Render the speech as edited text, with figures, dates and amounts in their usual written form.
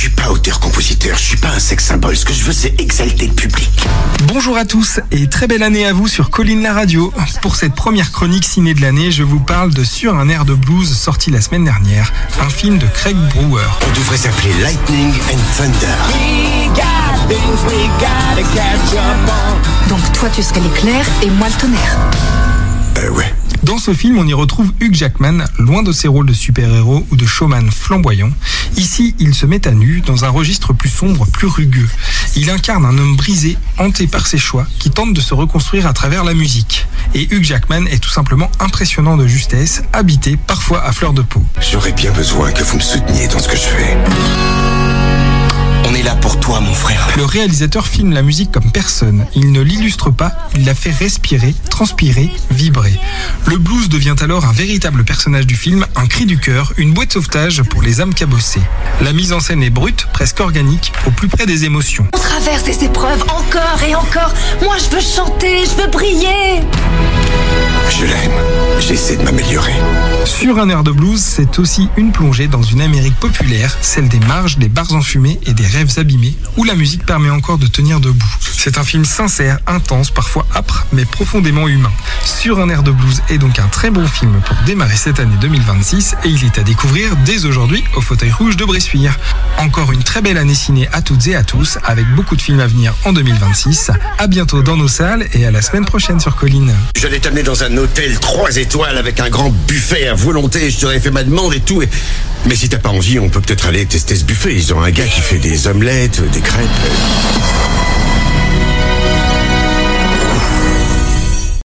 suis pas auteur-compositeur, je suis pas un sex symbole. Ce que je veux, c'est exalter le public. Bonjour à tous et très belle année à vous sur Colline la radio. Pour cette première chronique ciné de l'année, je vous parle de Sur un air de blues sorti la semaine dernière, un film de Craig Brewer. On devrait s'appeler Lightning and Thunder. Donc toi tu serais l'éclair et moi le tonnerre. Ouais. Dans ce film, on y retrouve Hugh Jackman, loin de ses rôles de super-héros ou de showman flamboyant. Ici, il se met à nu dans un registre plus sombre, plus rugueux. Il incarne un homme brisé, hanté par ses choix, qui tente de se reconstruire à travers la musique. Et Hugh Jackman est tout simplement impressionnant de justesse, habité parfois à fleur de peau. J'aurais bien besoin que vous me souteniez dans ce que je fais. On est là pour toi, mon frère. Le réalisateur filme la musique comme personne. Il ne l'illustre pas, il la fait respirer, transpirer, vibrer. Le blues devient alors un véritable personnage du film, un cri du cœur, une bouée de sauvetage pour les âmes cabossées. La mise en scène est brute, presque organique, au plus près des émotions. On traverse des épreuves encore et encore. Moi je veux chanter, je veux briller. Je l'aime. J'essaie de m'améliorer. Sur un air de blues, c'est aussi une plongée dans une Amérique populaire, celle des marges, des bars enfumés et des rêves abîmés, où la musique permet encore de tenir debout. C'est un film sincère, intense, parfois âpre, mais profondément humain. Sur un air de blues est donc un très bon film pour démarrer cette année 2026 et il est à découvrir dès aujourd'hui au Fauteuil Rouge de Bressuire. Encore une très belle année ciné à toutes et à tous, avec beaucoup de films à venir en 2026. À bientôt dans nos salles et à la semaine prochaine sur Colline. J'allais t'amener dans un hôtel 3 étoiles avec un grand buffet à volonté. Je t'aurais fait ma demande et tout. Mais si t'as pas envie, on peut peut-être aller tester ce buffet. Ils ont un gars qui fait des omelettes, des crêpes.